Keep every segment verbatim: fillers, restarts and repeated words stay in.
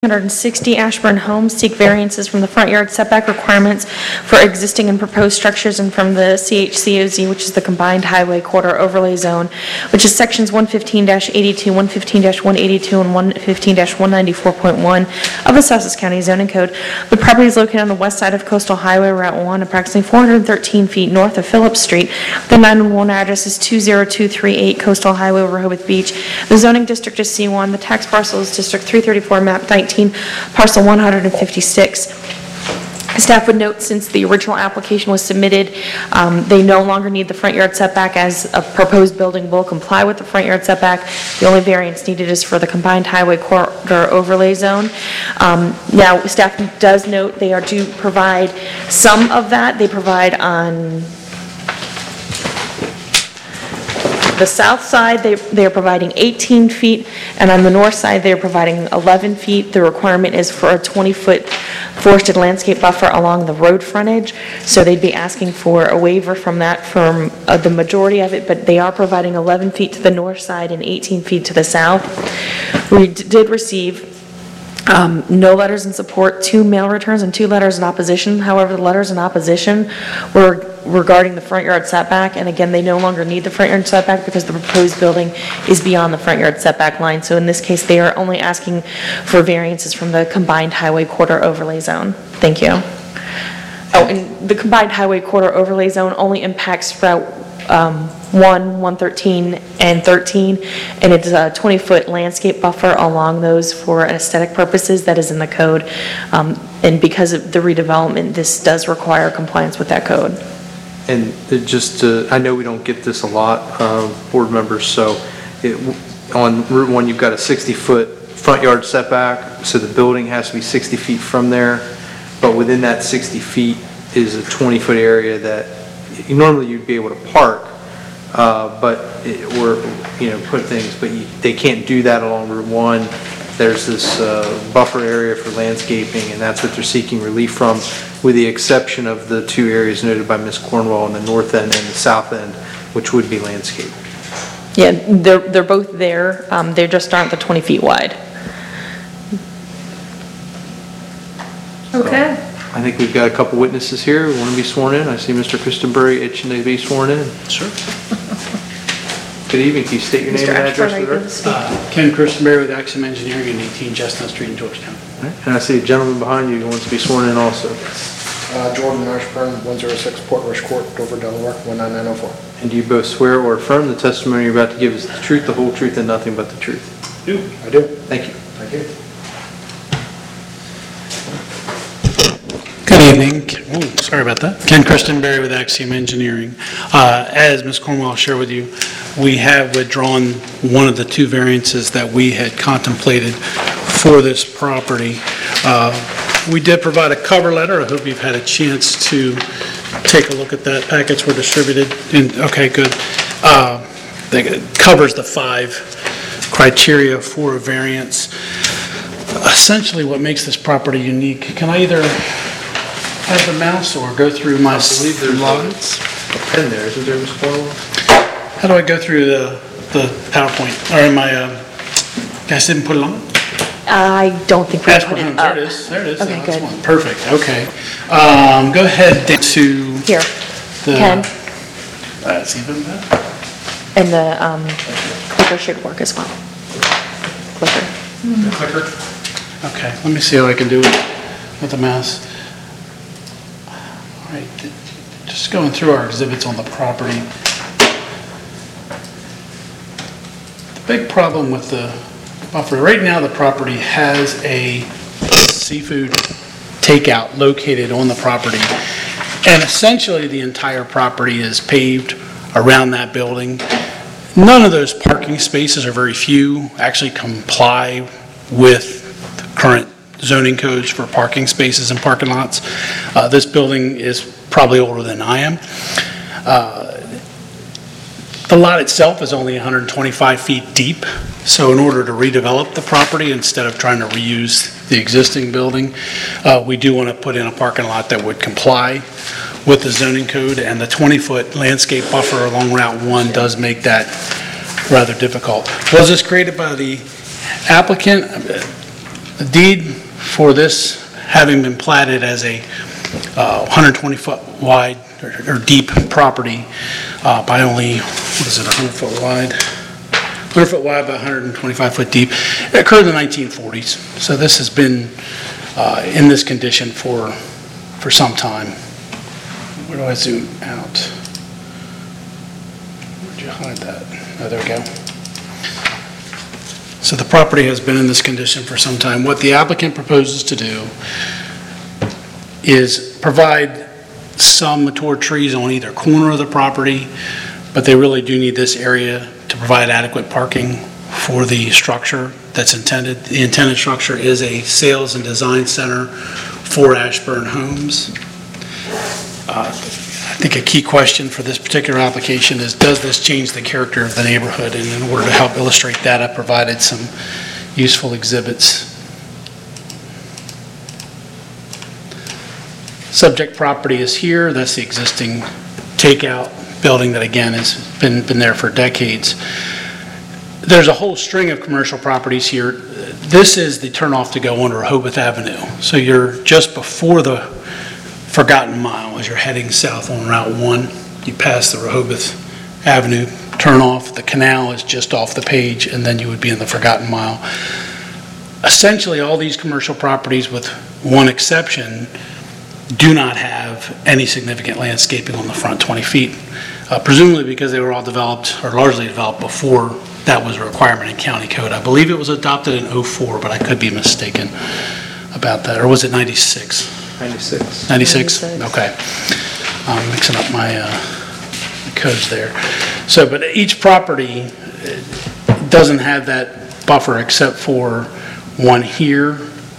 one hundred sixty Ashburn Homes seek variances from the front yard setback requirements for existing and proposed structures and from the C H C O Z, which is the Combined Highway Corridor Overlay Zone, which is sections one fifteen dash eighty-two, one fifteen dash one eighty-two, and one fifteen dash one ninety-four point one of the Sussex County Zoning Code. The property is located on the west side of Coastal Highway Route one, approximately four hundred thirteen feet north of Phillips Street. The nine one one address is two zero two three eight Coastal Highway, Rehoboth Beach. The zoning district is C one. The tax parcel is District three thirty-four, map nineteen, parcel one hundred fifty-six. Staff would note, since the original application was submitted, um, they no longer need the front yard setback, as a proposed building will comply with the front yard setback. The only variance needed is for the Combined Highway Corridor Overlay Zone. Um, now, staff does note they are to provide some of that. They provide on the south side, they, they are providing eighteen feet, and on the north side, they are providing eleven feet. The requirement is for a twenty foot forested landscape buffer along the road frontage, so they'd be asking for a waiver from that from uh, the majority of it, but they are providing eleven feet to the north side and eighteen feet to the south. We d- did receive Um, no letters in support, two mail returns, and two letters in opposition. However, the letters in opposition were regarding the front yard setback, and again, they no longer need the front yard setback because the proposed building is beyond the front yard setback line. So in this case, they are only asking for variances from the Combined Highway Corridor Overlay Zone. Thank you. Oh, and the Combined Highway Corridor Overlay Zone only impacts Route um, one, one thirteen, and thirteen, and it's a twenty foot landscape buffer along those for aesthetic purposes that is in the code. Um, and because of the redevelopment, this does require compliance with that code. And it just, uh, I know we don't get this a lot, uh, board members, so it, on Route one, you've got a sixty foot front yard setback, so the building has to be sixty feet from there, but within that sixty feet is a twenty foot area that normally you'd be able to park, uh, but it, or you know put things, but you, they can't do that along Route one. There's this uh, buffer area for landscaping, and that's what they're seeking relief from, with the exception of the two areas noted by Miz Cornwall on the north end and the south end, which would be landscape. Yeah, they're they're both there. Um, they just aren't the twenty feet wide. Okay. So, I think we've got a couple witnesses here who want to be sworn in. I see Mister Christenbury itching to be sworn in. Sure. Good evening. Can you state your name and address for the record? Uh, Ken Christenbury with Axiom Engineering at eighteen Chestnut Street in Georgetown. All right. And I see a gentleman behind you who wants to be sworn in also. Uh, Jordan Ashburn, one oh six Portrush Court, Dover, Delaware, one nine nine oh four. And do you both swear or affirm the testimony you're about to give is the truth, the whole truth, and nothing but the truth? Do. I do. Thank you. Thank you. Good evening. Oh, sorry about that. Ken Christenbury with Axiom Engineering. Uh, as Miz Cornwall shared with you, we have withdrawn one of the two variances that we had contemplated for this property. Uh, we did provide a cover letter. I hope you've had a chance to take a look at that. Packets were distributed. And okay, good. Uh, it covers the five criteria for a variance. Essentially, what makes this property unique, can I either have the mouse or go through my slides? A pen there, isn't there, Miz Cornwall? How do I go through the, the PowerPoint, or my, uh, you guys didn't put it on? I don't think we Ashburn put it Homes, up. there it is, there it is. Okay, Oh, that's good. one. Perfect, okay. Um, go ahead down to Here, the. Ken, That's even better. and the um, clicker should work as well. Clicker. The clicker? Okay, let me see how I can do it with the mouse. All right, just going through our exhibits on the property. The big problem with the buffer, right now the property has a seafood takeout located on the property. And essentially the entire property is paved around that building. None of those parking spaces, or very few, actually comply with current zoning codes for parking spaces and parking lots. Uh, this building is probably older than I am. Uh, the lot itself is only one hundred twenty-five feet deep, so in order to redevelop the property instead of trying to reuse the existing building, uh, we do want to put in a parking lot that would comply with the zoning code, and the twenty foot landscape buffer along Route one does make that rather difficult. Was this created by the applicant? The deed for this having been platted as a uh, one hundred twenty foot wide or, or deep property uh, by only, what is it, one hundred foot wide? one hundred foot wide by one hundred twenty-five foot deep. It occurred in the nineteen forties. So this has been uh, in this condition for, for some time. Where do I zoom out? Where'd you hide that? Oh, there we go. So the property has been in this condition for some time. What the applicant proposes to do is provide some mature trees on either corner of the property, but they really do need this area to provide adequate parking for the structure that's intended. The intended structure is a sales and design center for Ashburn Homes. Uh, I think a key question for this particular application is, does this change the character of the neighborhood? And in order to help illustrate that, I provided some useful exhibits. Subject property is here. That's the existing takeout building that, again, has been, been there for decades. There's a whole string of commercial properties here. This is the turnoff to go on Rehoboth Avenue. So you're just before the Forgotten Mile as you're heading south on Route one. You pass the Rehoboth Avenue turnoff. The canal is just off the page, and then you would be in the Forgotten Mile. Essentially, all these commercial properties, with one exception, do not have any significant landscaping on the front twenty feet, uh, presumably because they were all developed, or largely developed, before that was a requirement in county code. I believe it was adopted in oh four, but I could be mistaken about that. Or was it ninety-six? ninety-six. ninety-six? ninety-six. Okay. I'm mixing up my uh, codes there. So, but each property doesn't have that buffer except for one here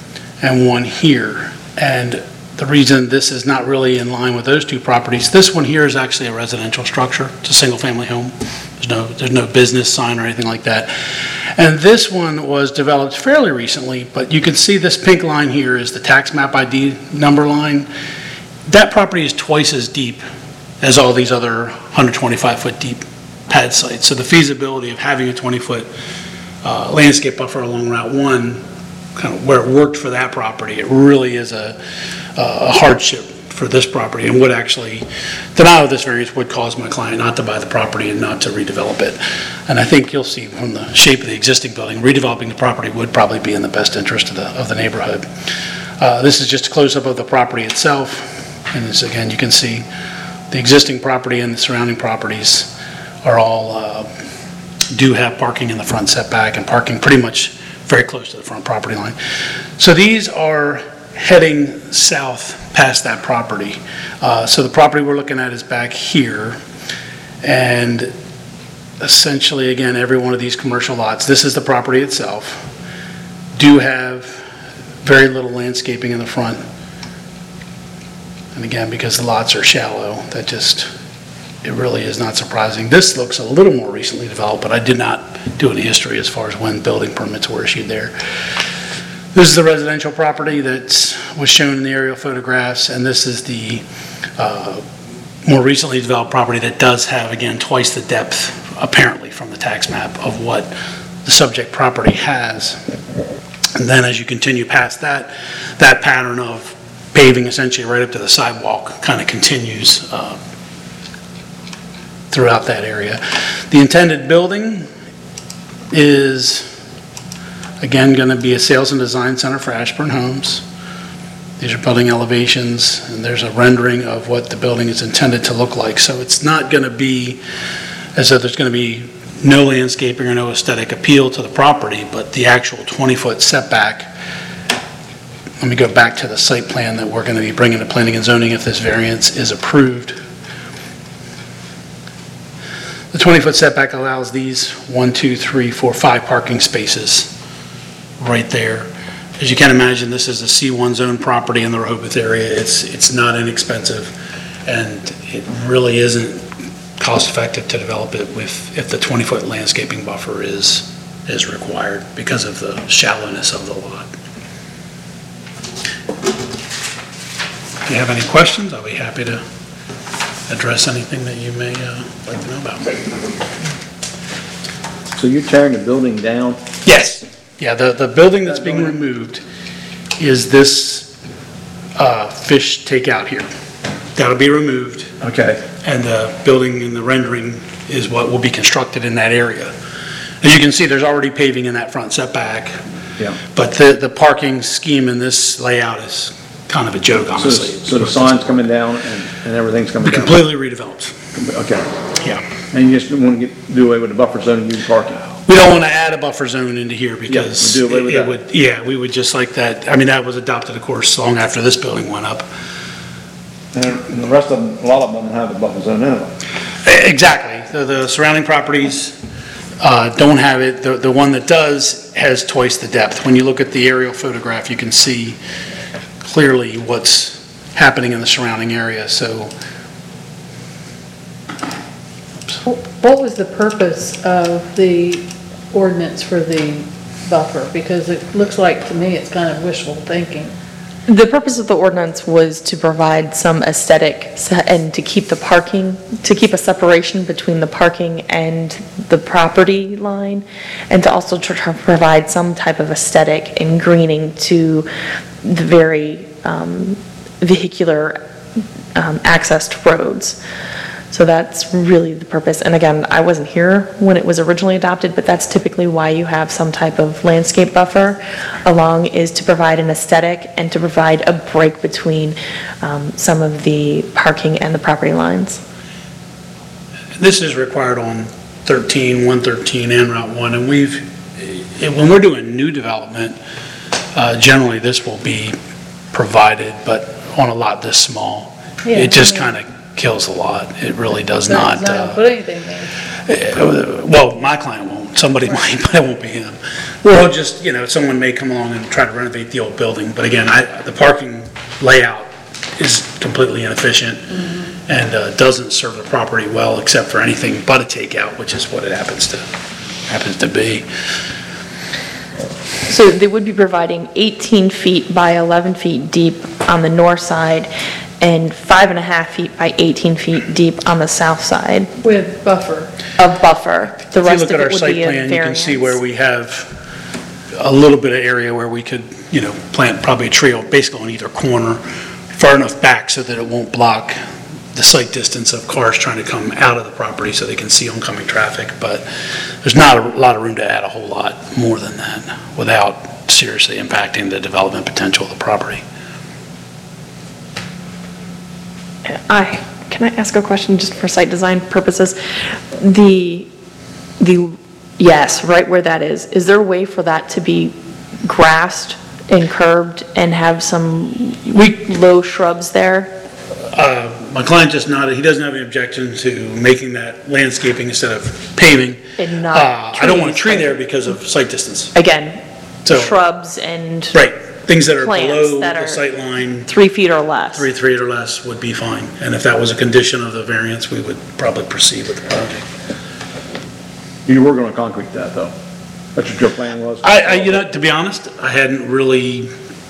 and one here. And the reason this is not really in line with those two properties, this one here is actually a residential structure. It's a single-family home. There's no, there's no business sign or anything like that. And this one was developed fairly recently, but you can see this pink line here is the tax map I D number line. That property is twice as deep as all these other one hundred twenty-five foot deep pad sites. So the feasibility of having a twenty foot uh, landscape buffer along Route one, kind of where it worked for that property, it really is a, a hardship for this property, and would actually, denial of this variance would cause my client not to buy the property and not to redevelop it. And I think you'll see from the shape of the existing building, redeveloping the property would probably be in the best interest of the, of the neighborhood. Uh, this is just a close-up of the property itself, and as again, you can see the existing property and the surrounding properties are all, uh, do have parking in the front setback and parking pretty much very close to the front property line. So these are heading south past that property. Uh, so the property we're looking at is back here, and essentially, again, every one of these commercial lots, this is the property itself, do have very little landscaping in the front. And again, because the lots are shallow, that just, it really is not surprising. This looks a little more recently developed, but I did not do any history as far as when building permits were issued there. This is the residential property that was shown in the aerial photographs, and this is the uh, more recently developed property that does have, again, twice the depth, apparently, from the tax map of what the subject property has. And then as you continue past that, that pattern of paving essentially right up to the sidewalk kind of continues uh, throughout that area. The intended building is, again, going to be a sales and design center for Ashburn Homes. These are building elevations, and there's a rendering of what the building is intended to look like. So it's not going to be as though there's going to be no landscaping or no aesthetic appeal to the property, but the actual twenty foot setback. Let me go back to the site plan that we're going to be bringing to planning and zoning if this variance is approved. The twenty foot setback allows these one, two, three, four, five parking spaces right there. As you can imagine, this is a C one zone property in the Rehoboth area. It's it's not inexpensive, and it really isn't cost effective to develop it with if the twenty foot landscaping buffer is is required because of the shallowness of the lot. If you have any questions, I'll be happy to address anything that you may uh, like to know about. So you're tearing the building down? Yes. Yeah, the, the building that's being removed is this uh, fish takeout here. That'll be removed, Okay. and the building and the rendering is what will be constructed in that area. As you can see, there's already paving in that front setback, Yeah. but the, the parking scheme in this layout is kind of a joke, So, honestly. so the sign's coming down and, and everything's coming down? Completely redeveloped, Okay. yeah. And you just want to get, do away with the buffer zone and use parking? We don't want to add a buffer zone into here because we do away with it that. would, yeah, we would just like that, I mean, that was adopted, of course, long after this building went up. And the rest of them, a lot of them don't have a buffer zone anyway. Exactly. The, the surrounding properties uh, don't have it. The, the one that does has twice the depth. When you look at the aerial photograph, you can see clearly what's happening in the surrounding area. So What was the purpose of the ordinance for the buffer? Because it looks like, to me, it's kind of wishful thinking. The purpose of the ordinance was to provide some aesthetic se- and to keep the parking, to keep a separation between the parking and the property line, and to also tr- tr- provide some type of aesthetic and greening to the very um, vehicular um, accessed roads. So that's really the purpose. And again, I wasn't here when it was originally adopted, but that's typically why you have some type of landscape buffer along, is to provide an aesthetic and to provide a break between um, some of the parking and the property lines. this is required on thirteen, one thirteen, and Route one. And we've, eh, when we're doing new development, uh, generally this will be provided, but on a lot this small. Yeah, It just I mean- kind of kills a lot. It really does So not. it's not uh, gonna put anything there. Uh, Well, my client won't, somebody might, but it won't be him. Well, just, you know, someone may come along and try to renovate the old building, but again, I, the parking layout is completely inefficient and uh, doesn't serve the property well, except for anything but a takeout, which is what it happens to, happens to be. So they would be providing eighteen feet by eleven feet deep on the north side and five and a half feet by eighteen feet deep on the south side With buffer. of buffer. The If you rest look of at our it would site be a plan, you can see where variance. we have a little bit of area where we could, you know, plant probably a tree basically on either corner, far enough back so that it won't block the sight distance of cars trying to come out of the property so they can see oncoming traffic. But there's not a lot of room to add a whole lot more than that without seriously impacting the development potential of the property. I, can I ask a question just for site design purposes? The, the, yes, right where that is, is there a way for that to be grassed and curbed and have some We, low shrubs there? uh, my client just nodded, he doesn't have any objection to making that landscaping instead of paving. And not Uh, I don't want a trees, tree but- there because of sight distance. Again, So- shrubs and Right, things that are Plants below that the are- sight line, three feet or less. three, three or less would be fine. And if that was a condition of the variance, we would probably proceed with the project. You were gonna concrete that, though? That's what your plan was? I, I, you know, to be honest, I hadn't really,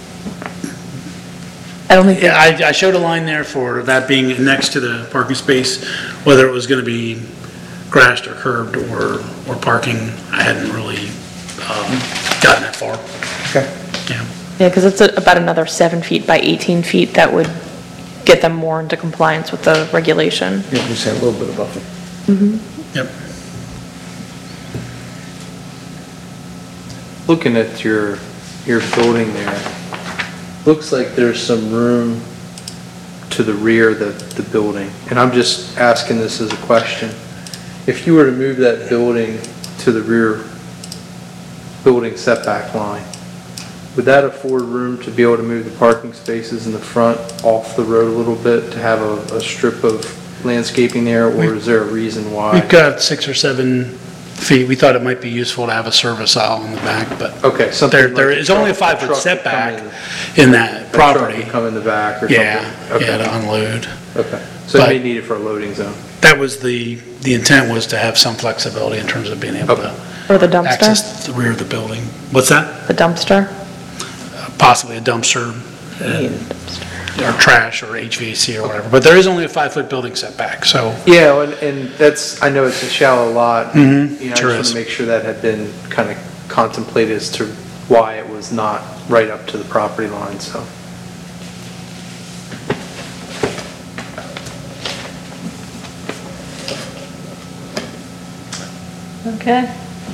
I don't think yeah, that, I, I showed a line there for that being next to the parking space, whether it was gonna be grassed or curbed or, or parking, I hadn't really, um, gotten that far, Okay. yeah. yeah, because it's a- about another seven feet by eighteen feet that would get them more into compliance with the regulation. Yeah, just have a little bit of buffer. Yep. Looking at your, your building there, looks like there's some room to the rear of the, the building. And I'm just asking this as a question. If you were to move that building to the rear building setback line, would that afford room to be able to move the parking spaces in the front off the road a little bit to have a, a strip of landscaping there, or is there a reason why? We've got six or seven feet. We thought it might be useful to have a service aisle in the back, but Okay, something there, like there a is only a truck- five-foot truck would come setback in- in that a truck property. would come in the back or something? Yeah, yeah, Okay. to unload. Okay, so it But- may need it for a loading zone. That was the, the intent was to have some flexibility in terms of being able Okay. Or the to dumpster? access the rear of the building. What's that? The dumpster? Possibly a dumpster, uh, or trash, or H V A C or whatever. But there is only a five-foot building setback, so Yeah, and, and that's, I know it's a shallow lot. Mhm, You know, I sure just want is. to make sure that had been kind of contemplated as to why it was not right up to the property line, so. Okay.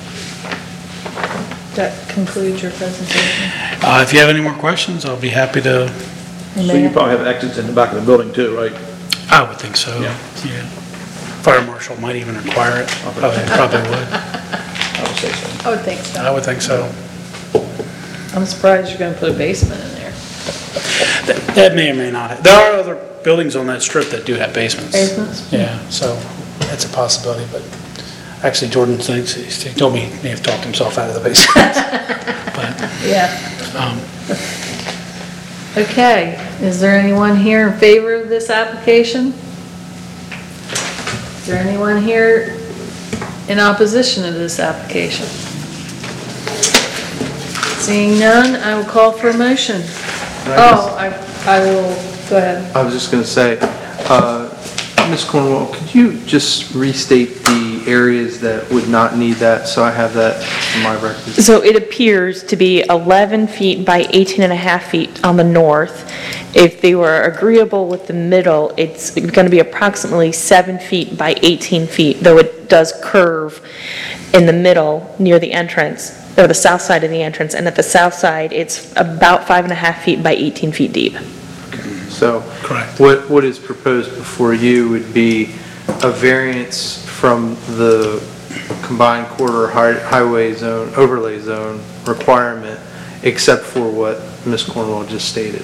That concludes your presentation. Uh, If you have any more questions, I'll be happy to, So you probably have exits in the back of the building too, right? I would think so. Yeah. Yeah. Fire marshal might even require it. Probably probably would. I would say so. I would think I so. would think so. I'm surprised you're gonna put a basement in there. That that may or may not. There are other buildings on that strip that do have basements. Basements? Yeah, so that's a possibility, but actually Jordan thinks, he told me he may have talked himself out of the basement. But, Yeah. um, Okay, is there anyone here in favor of this application? Is there anyone here in opposition to this application? Seeing none, I will call for a motion. Oh, I, I will, go ahead. I was just going to say, uh, Miz Cornwall, could you just restate the areas that would not need that, so I have that in my records? So it appears to be eleven feet by eighteen and a half feet on the north. If they were agreeable with the middle, it's going to be approximately seven feet by eighteen feet, though it does curve in the middle near the entrance, or the south side of the entrance, and at the south side, it's about five and a half feet by eighteen feet deep. So, Correct. what, what is proposed before you would be a variance from the combined corridor hi- highway zone, overlay zone requirement, except for what Miz Cornwall just stated.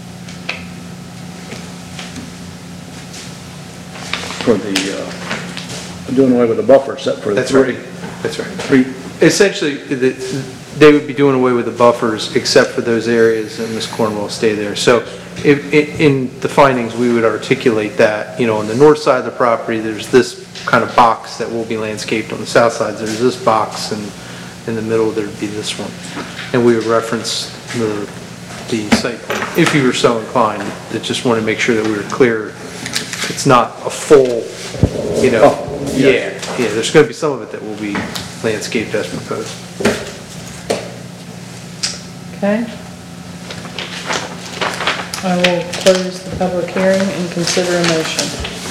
For the, uh, doing away with the buffer except for the That's three. right, that's right. Three, Essentially, the- they would be doing away with the buffers except for those areas, and Miz Cornwall stay there. So if, i- in the findings, we would articulate that, you know, on the north side of the property, there's this kind of box that will be landscaped. On the south side, there's this box, and in the middle, there'd be this one. And we would reference the, the site plan, if you were so inclined. I just want to make sure that we were clear. It's not a full, you know, Oh, yeah, yes. yeah, there's going to be some of it that will be landscaped as proposed. Okay. I will close the public hearing and consider a motion.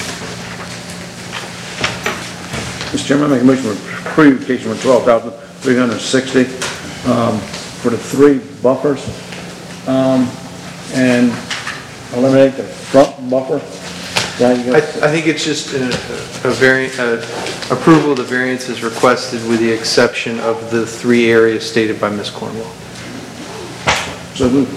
Mister Chairman, I make a motion to approve case number twelve thousand three hundred sixty, um, for the three buffers, um, and eliminate the front buffer. Yeah, you I, got- I think it's just a, a variant, uh, approval of the variance is requested with the exception of the three areas stated by Miz Cornwall. So moved.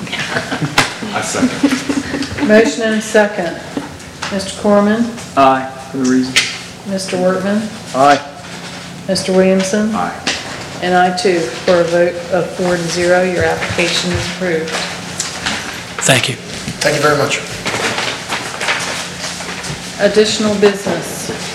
Motion and a second. Mister Corman? Aye. For the reason. Mister Workman? Aye. Mister Williamson? Aye. And I too, for a vote of four to zero, your application is approved. thank you. Thank you very much. Additional business.